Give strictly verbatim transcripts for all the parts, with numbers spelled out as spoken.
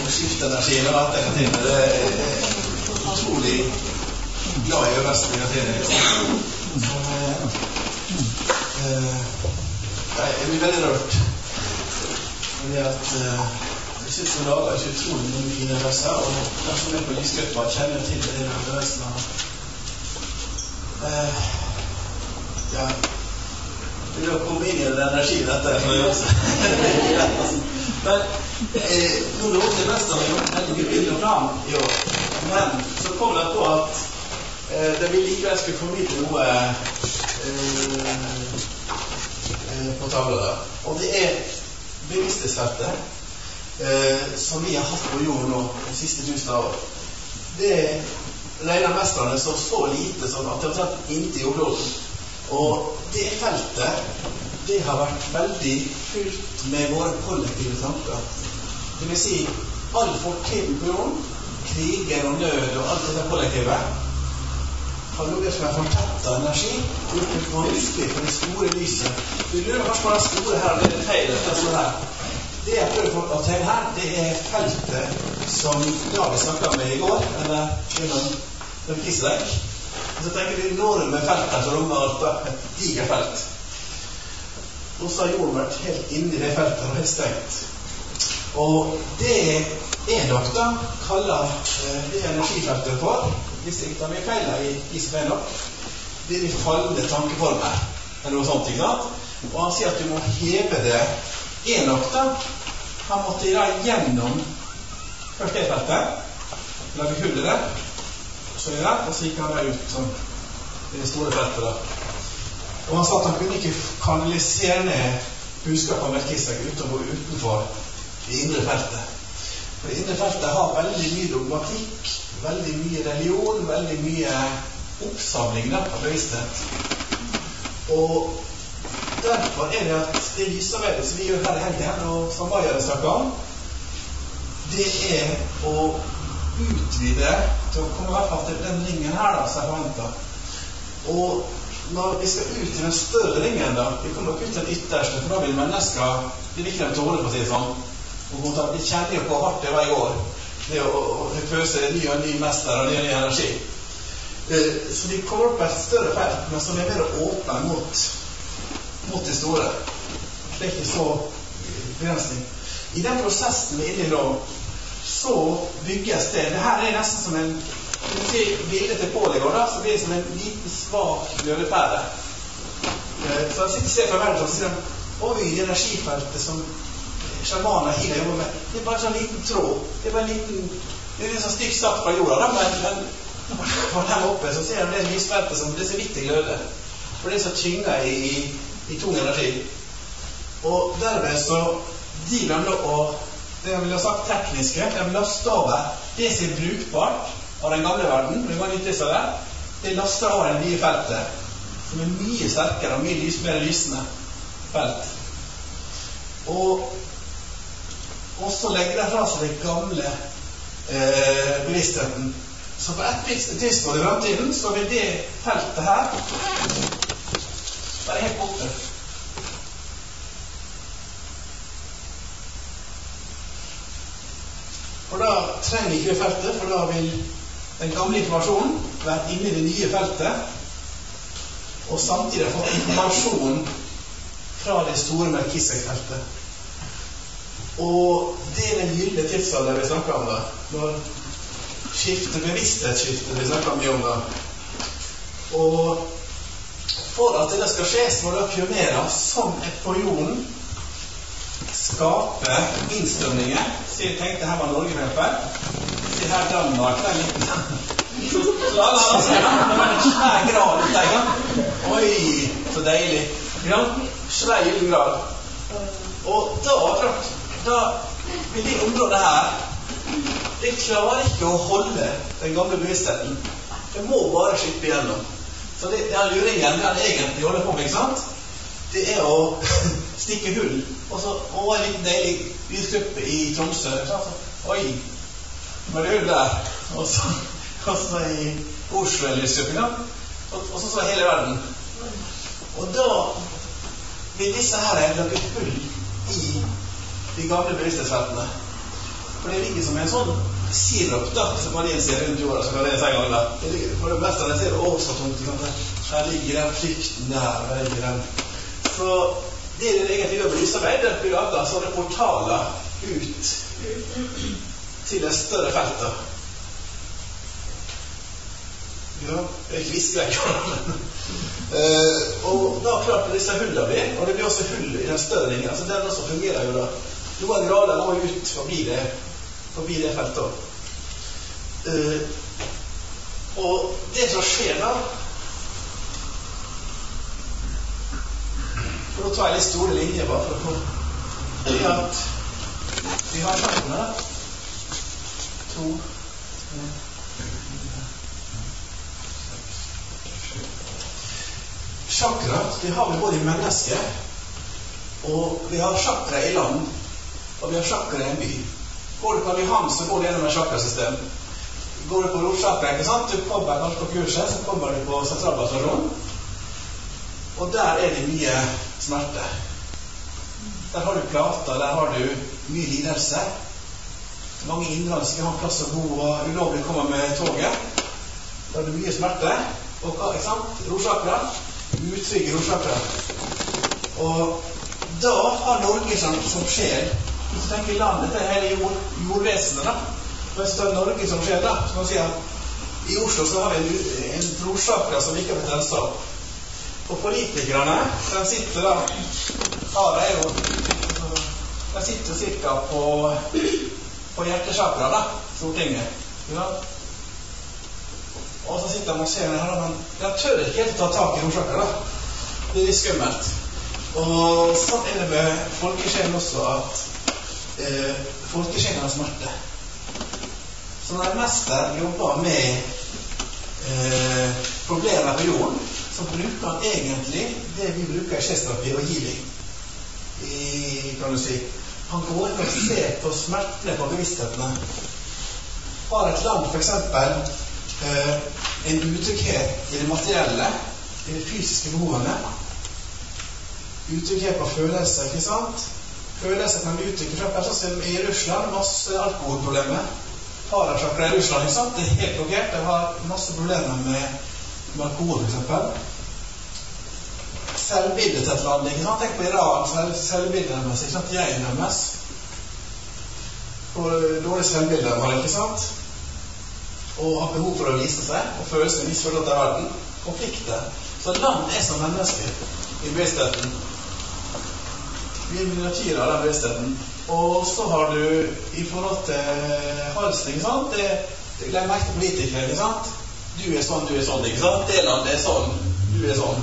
skiftenergi og alt det kan til. Det er utrolig glad i øversten kan til. Så eh, jeg blir veldig rørt. Fordi at eh, jeg synes vi lager ikke utrolig mange fine verser, og den som er på lysgruppa kjenner til det her øversten av. Eh, ja, vi vil komme inn i den energien dette for å gjøre seg. Men eh, nå lå til Vestland har gjort veldig mye bilder fram i år. Men så kom det på at eh, det vil likevel skulle formidle noe eh, eh, på tavla da. Og det er bevissthetsfeltet eh, som vi har hatt på jorden nå de siste tusen år. Det regner mestrene så så lite som at det har tatt inntil jordkloden. Og det feltet, det har vært veldig fullt med våre kollektive tanker. Det vil si, all fortiden på jorden, kriger og nød og alt dette kollektive, har noe som er fortettet energi, uten vanskelig for det store lyset. Du lurer kanskje på det store her, det er feil, det er sånn her. Det jeg prøver å tenke her, det er feltet som David snakket med i går, eller gjennom den kisselek. Og så tenker vi enorme feltet som rommer et diger felt. Og så har jorden vært helt inne i det feltet og helt stengt. Og det er nok da kaller eh, det energifeltet for, hvis det ikke tar mye feil i Isabel nok, det er de fallende tankeformer, eller noe sånt, ikke sant? Og han sier at du må heve det en nok da. Han måtte da gjennom først det feltet, lage hullet der, så gjør det, og så gikk han der ut som det store feltet da. Og han sa at han kunne ikke kanalisere ned budskapet av Melkisedek uten å gå utenfor det indre feltet. For det indre feltet har veldig mye dogmatikk, veldig mye religion, veldig mye oppsamling da, av bevissthet. Og derfor er det at det lysarbeidet som vi gjør her i helgen, og som Maja snakker om, det er å utvide til å komme i hvert fall til den ringen her da, som jeg forventer. Og når vi skal ut til den større ringen da, vi kommer ikke ut til den ytterste, for da vil mennesker, det er viktig å tåle på å si det sånn, og vi kjenner jo på hardt det var i går, det å, å, å pøse ny og ny mester og ny og ny energi. Eh, så vi kommer opp på et større felt, men som er mer åpne mot, mot det store. Det er ikke så begrensning. I den prosessen vi er inne i nå, så bygges det. Det her er nesten som en, hvis vi ser bildet til Pål i går da, så blir det som en liten svak glødepære. Så han sitter og ser fra verden og sier, oi, energifeltet som sjamaner i det jobber med, det er bare en sånn liten tråd, det er bare en liten, det er en sånn stygt sagt fra jorda da, men, men for der oppe så ser han det lysfeltet som det er så vidt i gløde, for det er så tynget i, i, i tung energi. Og derved så de vil å det jeg vil ha sagt tekniske, jeg vil laste over det som er brukbart av den gamle verden, det var nyttig av det, det laster over det nye feltet, som er mye sterkere og mye lys, mer lysende felt. Og, og så legger det fra seg det gamle eh, bevisstheten. Så på et tidspunkt i fremtiden, så vil det feltet her være helt borte. For da trenger ikke det feltet, for da vil den gamle informasjonen være inne i det nye feltet, og samtidig få informasjon fra det store Melkisedek-feltet. Og det er den gylne tidsalder vi snakker om da, når skiftet, bevissthetsskiftet vi snakker mye om da. Og for at det skal skje, så må det pionerer som et på jorden skape innstrømninger. Så jeg tenkte her var Norge med oppe. Se her Danmark, det er litt så la la la se da, det var en svær grad ut der, ja. Oi, så deilig. Ja, svær gyllen grad. Og da, da vil det området her, det klarer ikke å holde den gamle bevisstheten. Det må bare slippe igjennom. Så det, den luringen, den egentlig holder på med, ikke sant? Det er å stikke hull, og så og en liten deilig lysgruppe i Tromsø. Oi, var det hull der? Og så, og så i Oslo en lysgruppe, ja? Og, og så så hele verden. Og da vil disse her lage hull i de gamle bevissthetsfeltene. For det ligger som en sånn sirup da, som Marien ser rundt jorda, så kan det si en gang da. Det ligger, for det meste jeg ser det også tungt, her ligger den frykten der, her ligger den. Så det er egentlig gjør med lysarbeid, det blir laget sånne portaler ut til et større felt da. Ja, det er ikke viskevekker, men... Uh, og da klart det disse hullene blir, og det blir også hull i den større ringen, så den også fungerer jo da. Noen grader går ut forbi det, forbi det feltet. Uh, og det som skjer da, for å ta en litt store linje bare for å få, det er at vi har sjakkene, to, tre, Chakra, det har vi både i mennesker, og vi har chakra i land, og vi har chakra i en by. Går du på Lihan, så går du gjennom et chakrasystem. Går du på rotchakra, ikke sant? Du kommer kanskje på kurset, så kommer du på sentralbatasjonen, og der er det mye smerte. Der har du plater, der har du mye lidelse. Mange innlandske har plass å bo, og ulovlig kommer med toget. Der har du mye smerte, og ikke sant? Rotchakra. Utrygge rotchakra. Og da har Norge som, som skjer, hvis du tenker landet, det er hele jord, jordvesenet da. Og hvis du tar Norge som skjer da, så kan man si at i Oslo så har vi en, en rotchakra som ikke har blitt renset opp. Og politikerne, de sitter da, har det jo, de sitter cirka på, på hjertechakra da, Stortinget. Ja. Og så sitter man og ser her, men jeg tør ikke helt å ta tak i rotchakra da. Det er litt skummelt. Og sånn er det med folkesjelen også, at eh, folkesjelen har smerte. Så når en mester jobber med eh, problemer på jorden, så bruker han egentlig det vi bruker i sjefsterapi og healing. I, kan du si. Han går inn og ser på smertene på bevissthetene. Har et land for eksempel Uh, en utrygghet i det materielle, i de fysiske behovene, utrygghet på følelser, ikke sant? Følelser kan uttrykke fra personer som i Russland, masse alkoholproblemer. Parachakra i Russland, ikke sant? Det er helt blokkert, de har masse problemer med, med alkohol, for eksempel. Selvbildet til et land, ikke sant? Tenk på Iran, selv, selvbildet deres, ikke sant? Jeg deres. For dårlig selvbildet de har, ikke sant? Og har behov for å vise seg, og føle seg misforstått av verden, konflikter. Så land er som mennesker i bevisstheten. Vi er miniatyrer av den bevisstheten. Og så har du, i forhold til halsen, ikke sant? Det, det glemmer ikke til politikere, ikke sant? Du er sånn, du er sånn, ikke sant? Det landet er sånn, du er sånn.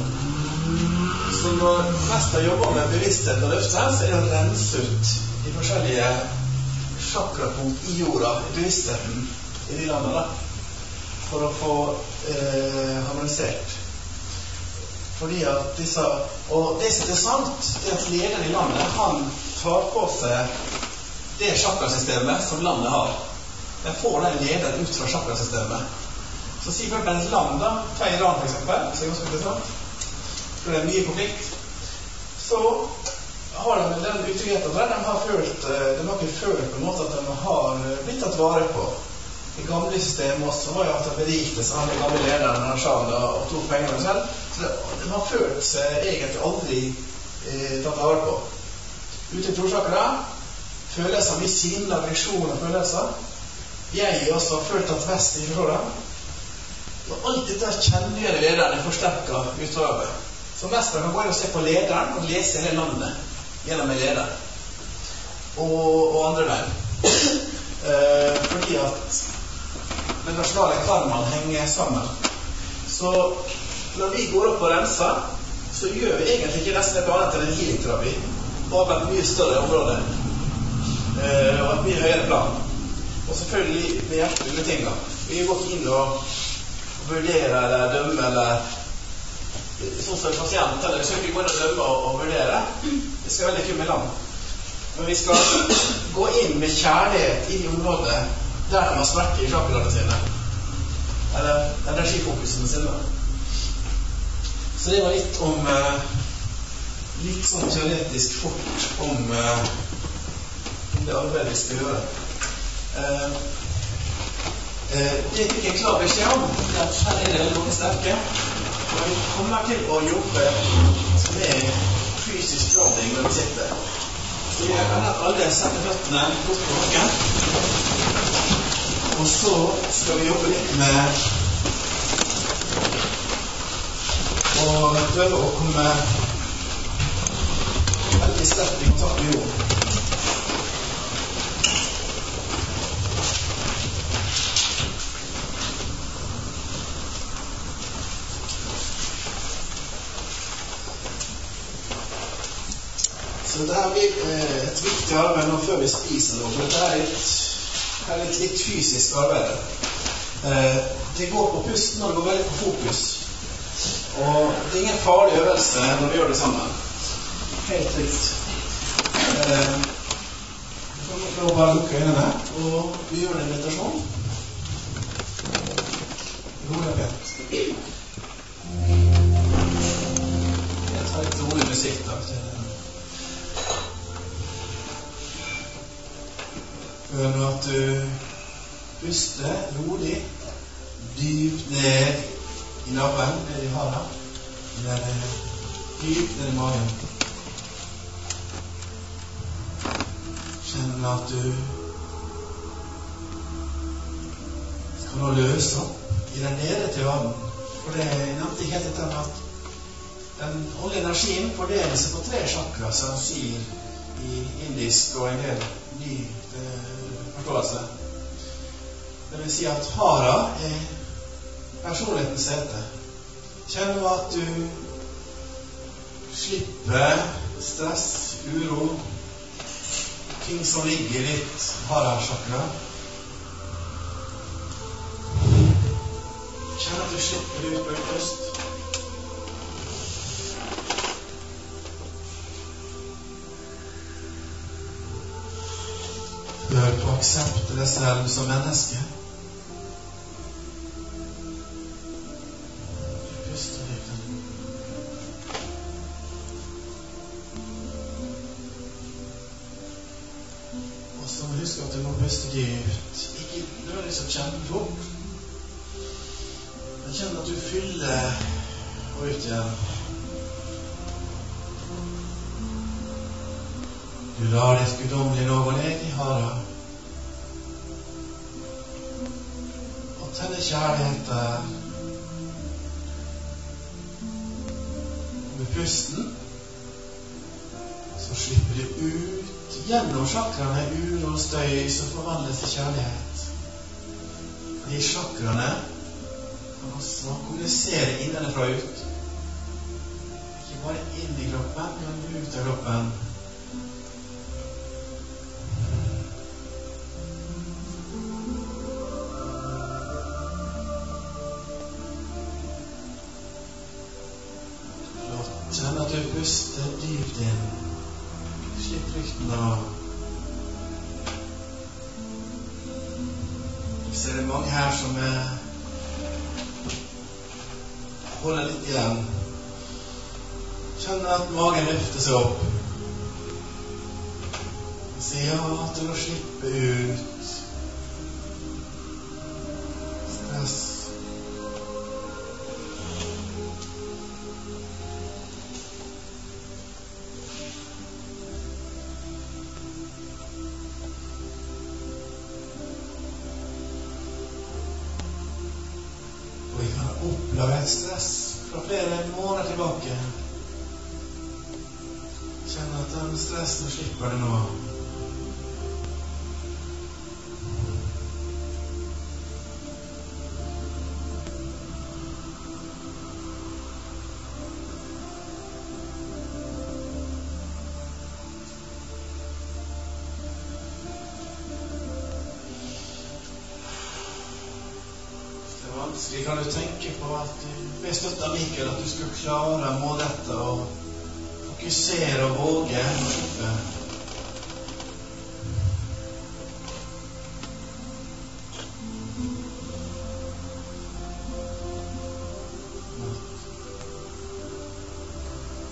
Så når mester jobber med bevissthet og løfte, så er det å rense ut de forskjellige chakrapunkt i jorda, i bevisstheten i de landene da. For å få eh, harmonisert. Fordi at disse, og det som er sant, det er at lederen i landet, han tar på seg det chakrasystemet som landet har. Den får den lederen ut fra chakrasystemet. Så sier for et land da, ta Iran for eksempel, så er det ganske interessant, for det er mye konflikt, så har de den utryggheten der, de har følt, de har ikke følt på en måte at de har blitt tatt vare på. I gamle systemet også var jo at de berikte seg, han er gamle lederen når han sjalv og tok pengene selv. Så de har følt seg egentlig aldri eh, tatt vare på. Ute i rotchakra, følelser med sinne, aggresjon og følelser. Jeg også har følt at vest i forstår dem. Og alt dette kjenner lederen er forsterket utover. Så mesteren kan gå inn og se på lederen og lese hele landet gjennom en leder. Og, og andre veien. eh, fordi at den nasjonale karmaen henger sammen. Så når vi går opp og renser, så gjør vi egentlig ikke nesten et annet enn en healing-terapi. Bare på et mye større område. Eh, og et mye høyere plan. Og selvfølgelig med hjertelige ting da. Vi går ikke inn og vurdere eller dømme eller sånn som pasient, eller vi skal ikke gå inn og dømme og, og vurdere. Det skal veldig kun med land. Men vi skal gå inn med kjærlighet inn i området der de har smerte i chakraene sine. Eller energifokusene sine. Så det var litt om eh, litt sånn teoretisk fort om, eh, om det arbeidet vi skal gjøre. Eh, eh, det fikk jeg klar beskjed om, at her er det veldig mange sterke. Og vi kommer til å jobbe med fysisk jobbing når vi sitter. Så jeg kan at alle setter føttene godt på bakken. Og så skal vi jobbe litt med og prøve å komme veldig sterkt i kontakt med jorden. Så det her blir eh, et viktig arbeid nå før vi spiser noe, for dette er et, er et litt fysisk arbeid. Eh, det går på pusten, og det går veldig på fokus. Og det er ingen farlig øvelse når vi gjør det sammen. Helt trygt. Eh, vi får lov å bare lukke øynene, og vi gjør en meditasjon. Rolig og pent. Jeg tar litt rolig musikk da. Hør nå at du puster rolig, dypt ned i nabben, ned i hara, ned dypt ned i magen. Kjenn at du skal nå løse opp i den nede til varmen. For det er nevnt ikke helt etter at den olje energien fordeler seg på tre chakra, som sier i indisk og en del ny forståelse. Det vil si at hara er personlighetens sete. Kjenn at du slipper stress, uro, ting som ligger i litt hara-chakra. Kjenn at du slipper ut på øst. Hør på aksept deg selv som menneske. Puste dypt. Og så husk at du må puste dypt. Ikke nødvendigvis så kjempefort. Men kjenn at du fyller og ut igjen. Du lar ditt guddommelige nå gå ned i hara. Og tenne kjærlighet der. Og med pusten så slipper du ut gjennom chakraene uro og støy som forvandles til kjærlighet. Fordi chakraene kan også kommunisere innenfra ut. Ikke bare inn i kroppen, men ut av kroppen. Kjenn at du puster dypt inn. Slipp frykten av. Du ser det mange her som er holder litt igjen. Kjenn at magen løfter seg opp. Si ja til å slippe ut stress. Oppleve et stress fra flere måneder tilbake. Kjenn at den stressen slipper det nå. Vanskelig kan du tenke på at du ber støtte Mikael at du skal klare må dette og fokusere og våge å slippe.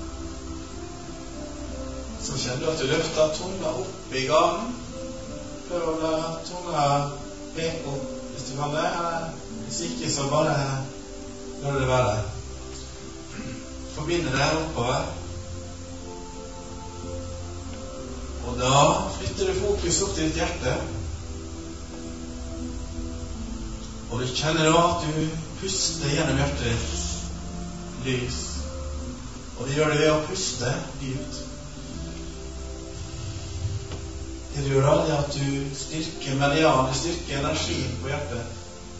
Så kjenner du at du løfter tunga opp i ganen. prøv å la tunga peke opp hvis du kan det. Hvis ikke, så bare la det være. Forbinde det oppover. Og da flytter du fokus opp til ditt hjerte. Og du kjenner da at du puster gjennom hjertet ditt lys. Og det gjør det ved å puste dypt. Det du gjør da, det er at du styrker meridian, du styrker energien på hjertet.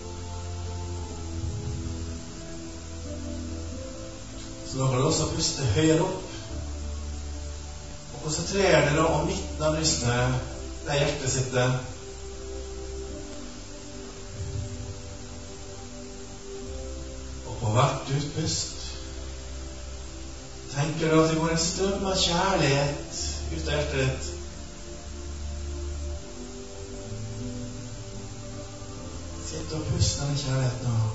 Så da kan du også puste høyere opp. Og konsentrere deg da om midten av brystet, der hjertet sitter. Og på hvert utpust tenker du at det går en strøm av kjærlighet ut av hjertet ditt. Sitt og pust denne kjærligheten nå.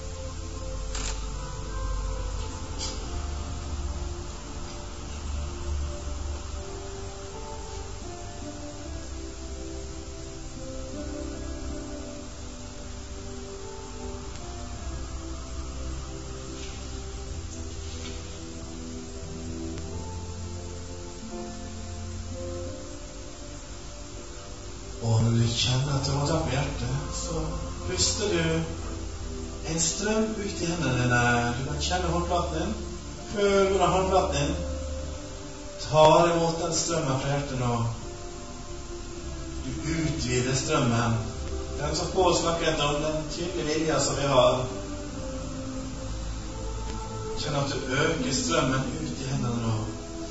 Og når du kjenner at du må ta på hjertet, så puster du en strøm ut i hendene dine. Du kan kjenne håndflaten din. Føl hvordan håndflaten din tar imot den strømmen fra hjertet nå. Du utvider strømmen. Den som Paul snakker om, den tydelige vilja som vi har. Kjenn at du øker strømmen ut i hendene nå.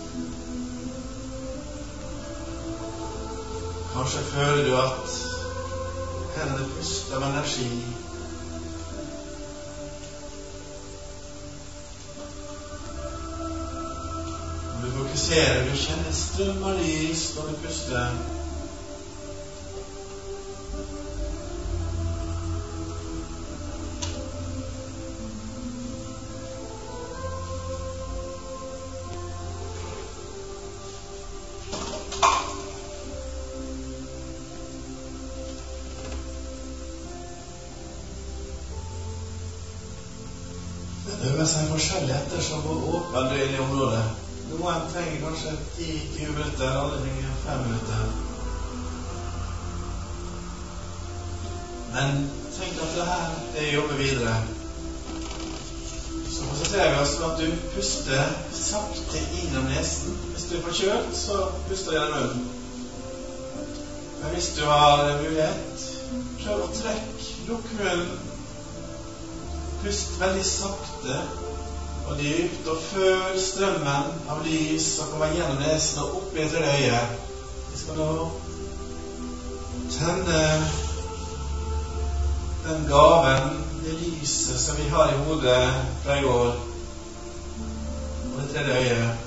Kanskje føler du at hendene puster av energi. Når du fokuserer, du kjenner strøm av lys når du puster. Det øver seg forskjellig ettersom hvor åpen du er i området. Noen trenger kanskje ti til tjue minutter, alle trenger fem minutter. Men tenk at det her er å jobbe videre. Så konsentrerer vi oss om at du puster sakte innom nesen. Hvis du er forkjølt, så puster du gjennom munnen. Men hvis du har mulighet, prøv å trekke, lukk munnen. Pust veldig sakte og dypt, og føl strømmen av lys som kommer gjennom nesen og opp i det øyet. Vi skal nå tenne den gaven, det lyset som vi har i hodet fra i går, og det tredje øyet.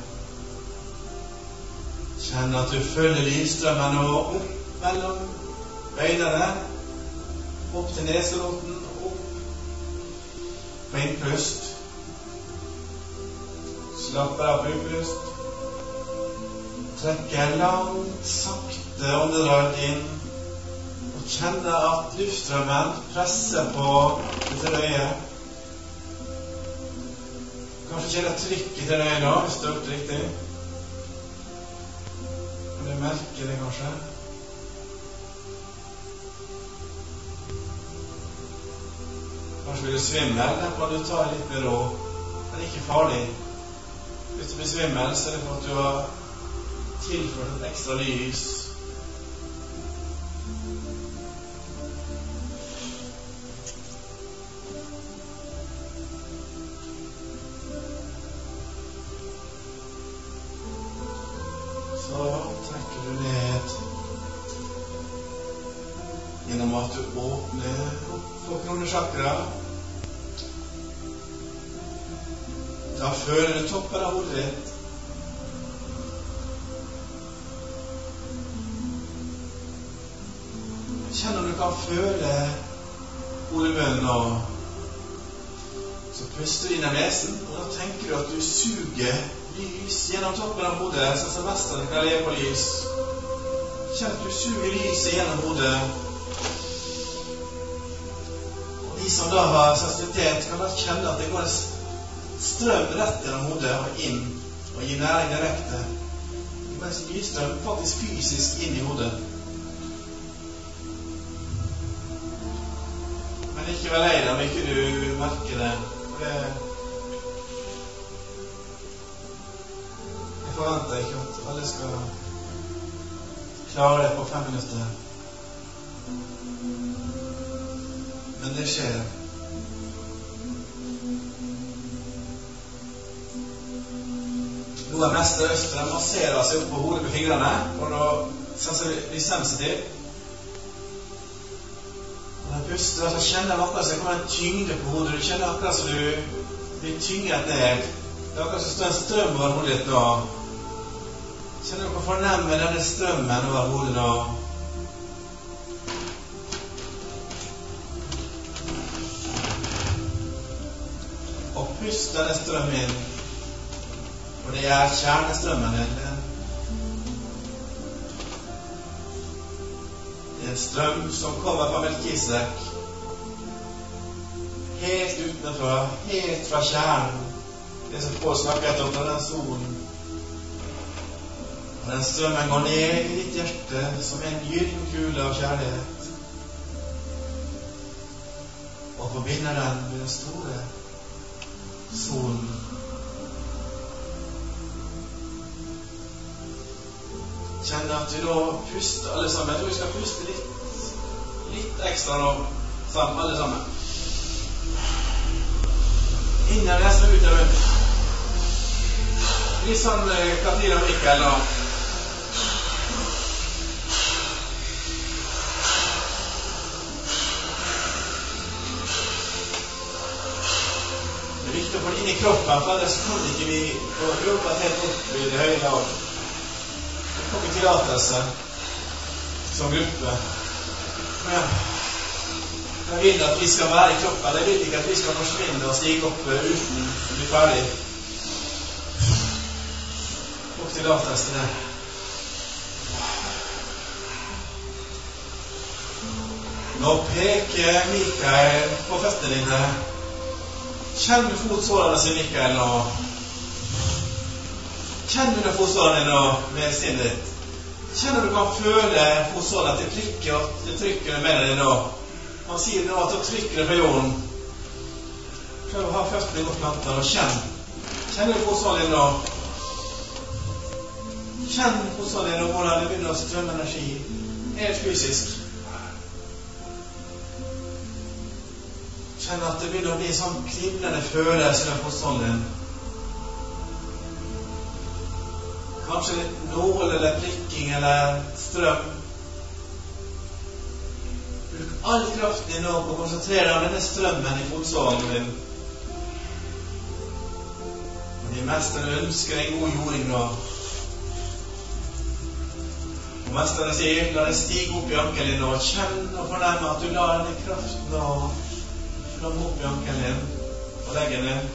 Kjenn at du følger lysstrømmen nå opp mellom øynene, opp til neseroten, på innpust. Slapper av på utpust. Trekker langt, sakte åndedrag inn. Og kjenner at luftstrømmen presser på dette øyet. Kanskje kjenner trykk i det øyet nå, hvis det er opp riktig. Kan du merke det kanskje? Kanskje vil du svimmel, der kan du ta litt mer ro. Det er ikke farlig. Hvis du blir svimmel, så er det for at du har tilført et ekstra lys. Så trekker du ned gjennom at du åpner opp for kronesjakra. Da føler du toppen av hodet ditt. Kjenn om du kan føle hodebunnen nå. Så puster du inn av nesen, og da tenker du at du suger lys gjennom toppen av hodet, sånn som mesteren kan leve på lys. Kjenn at du suger lyset gjennom hodet. Og de som da har sensitivitet, kan da kjenne at det går en strøm rett gjennom hodet og inn, og gir næring direkte. Det går en lysstrøm faktisk fysisk inn i hodet. Men ikke vær lei deg om ikke du merker det. det jeg forventer ikke at alle skal klare det på fem minutter. Men det skjer. Noen mester østere masserer seg opp på hodet med fingrene for å bli sensitiv. Når du puster, så kjenner du akkurat som det kommer en tyngde på hodet. Du kjenner akkurat som du blir tynget ned. Det er akkurat som det står en strøm over hodet ditt nå. Kjenner du å fornemme denne strømmen over hodet nå? Og pust denne strømmen inn. Og det er kjernestrømmen din. Det er en strøm som kommer fra Melkisedek. Helt utenfra, helt fra kjernen. Det som Paul snakket om, den solen. Og den strømmen går ned i ditt hjerte som en gyllen kule av kjærlighet. Og forbinder den med den store solen. Kjenn at vi da puster alle sammen. Jeg tror vi skal puste litt, litt ekstra nå, sammen, alle sammen. Innan resten og utover. Litt sånn Katrine og Mikael nå. Det er viktig å få det inn i kroppen, for ellers kan ikke vi få kroppen helt opp i det høye laget. Det kommer tillatelse som gruppe. Men jeg vil at vi skal være i kroppen. Jeg vil ikke at vi skal forsvinne og stige opp uten å bli ferdig. Få tillatelse til det. Nå peker Mikael på føttene dine. Kjenn du fotsålene sin, Mikael, nå. Kjenner du fotsålene dine nå med sinnet ditt? Kjenner du kan føle fotsålene at det trykker og det trykker med deg nå? Han sier nå at det trykker det på jorden. Prøv å ha føttene godt plantet og kjenn. Kjenner du fotsålene dine nå? Kjenn fotsålene dine nå hvordan det begynner å strømme energi. Helt fysisk. Kjenn at det begynner å bli sånn kriblende følelse av fotsålene dine. Kanskje litt nål eller prikking eller strøm. Bruk all kraften din nå på å konsentrere deg om denne strømmen i fotsålen din. Og de mesterne ønsker en god jording nå. Og mesterne sier, la det stige opp i ankelen din nå. Kjenn og fornemme at du lar denne kraften nå flamme opp i ankelen din og leggen din.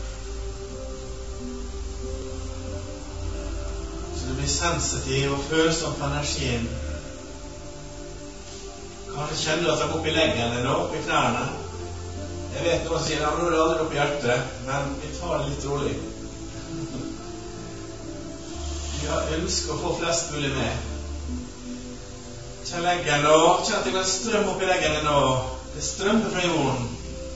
Du blir sensitiv og følsom på energien. Kanskje kjenner du at det er oppe i leggen eller oppe i knærne. Jeg vet noen sier, ja, nå er det aldri oppe i hjertet, men vi tar det litt rolig. Vi ønsker å få flest mulig med. Kjenn leggen nå, kjenn at det går en strøm opp i leggen nå. Det strømmer fra jorden.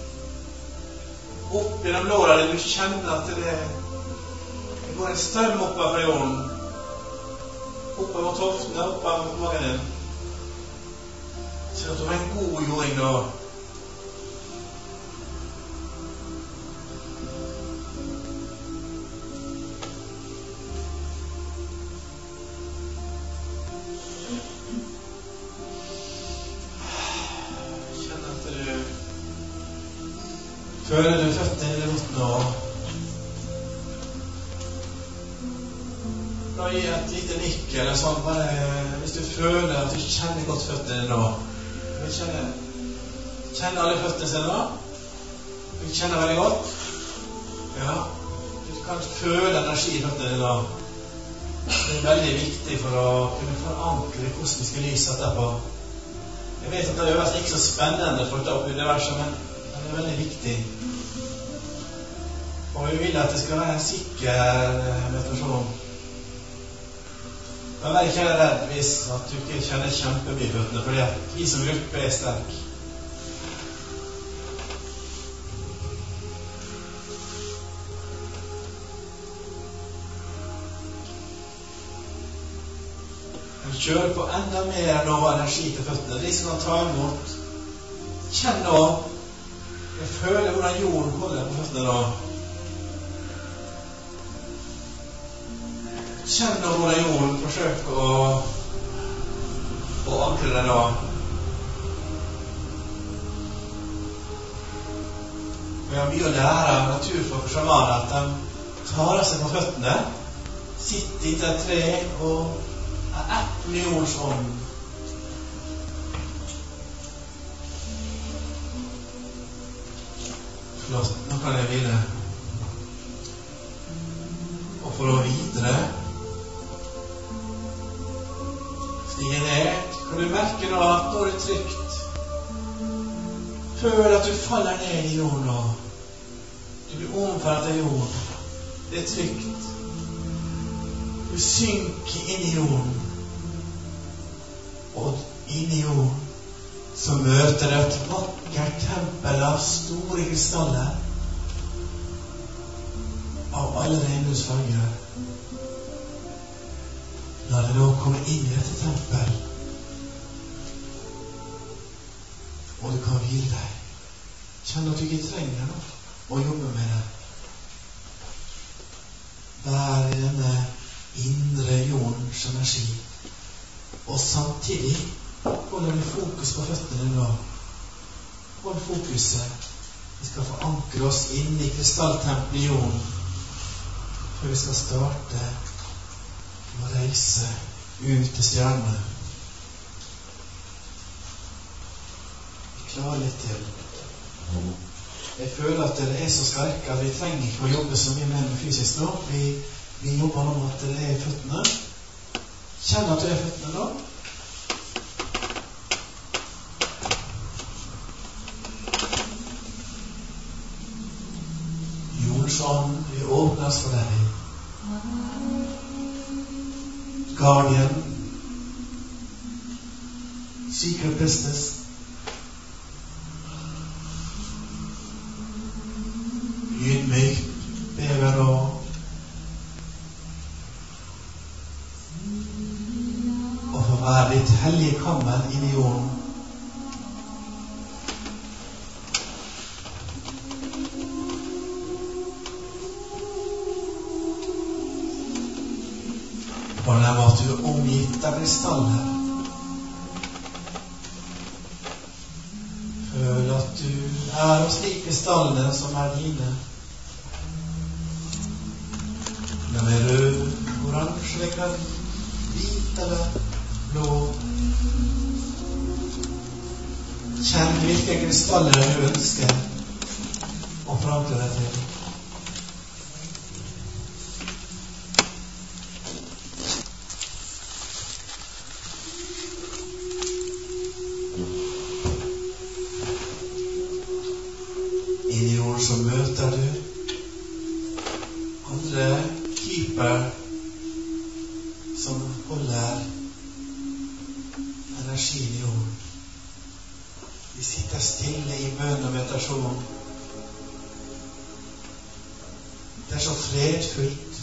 Opp gjennom låra din, du kjenner at det, det går en strøm opp fra jorden. Oppe mot hoftene, oppe mot magen din. Så at du har en god jording nå. Kjenn at du føler du føttene i det nå. Da gi et lite nikk eller sånn, bare hvis du føler at du kjenner godt føttene nå. Du kjenner, kjenner alle føttene sine nå. Du kjenner veldig godt. Ja, du kan føle energi i føttene nå. Det er veldig viktig for å kunne forankre kosmiske lys etterpå. Jeg vet at det er ikke så spennende for å ta opp universet, men det er veldig viktig. Og vi vil at det skal være en sikker meditasjon. Men vær ikke redd hvis at du ikke kjenner kjempemye føttene, fordi at vi som gruppe er sterk. Kjør på enda mer nå energi til føttene. De som kan ta imot. Kjenn nå. Jeg føler hvordan jorden holder på føttene nå. Kjenn nå hvordan jorden forsøker å, å ankre deg nå. Vi har mye å lære av naturfolk og sjamaner at de tar av seg på føttene, sitter i et tre og er ett med jordens ånd. Flott, nå kan jeg hvile. Og for å videre stige ned, kan du merke nå at nå er det trygt. Føl at du faller ned i jorden nå. Du blir omfattet av jorden. Det er trygt. Du synker inn i jorden. Og inn i jorden så møter det et vakkert tempel av store krystaller av alle regnbuesfarger. La det nå komme inn i dette tempel, og du kan hvile deg. Kjenn at du ikke trenger noe å jobbe med det. Vær i denne indre jordens energi, og samtidig holder du fokus på føttene nå. Hold fokuset. Vi skal forankre oss inn i krystalltempelet i jorden før vi skal starte å reise ut til stjernene. Vi klarer litt til. Jeg føler at dere er så sterke at vi trenger ikke å jobbe så mye mer med fysisk nå. Vi, vi jobber nå med at dere er i føttene. Kjenn at du er i føttene nå. Jordens ånd vil åpnes for deg. Guardian, secret business. Ydmykt, bever og og få være ditt hellige kammer inn i jorden. Fornem at du er omgitt av krystaller. Føl at du er hos de krystallene som er dine. De er rød, oransje, grønn, hvit eller blå. Kjenn hvilke krystaller du ønsker å forankre deg til. I jorden så møter du andre typer som holder energien i jorden. De sitter stille i bønn og meditasjon. Det er så fredfullt,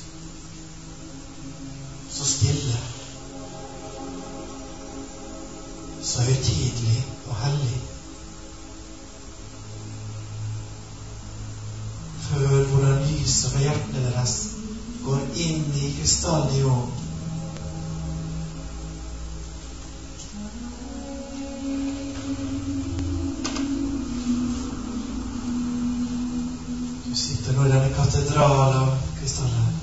så stille, så høytidelig og hellig. Føl hvordan lyset fra hjertene deres går inn i krystallen i jorden. Du sitter nå i denne katedral av krystaller.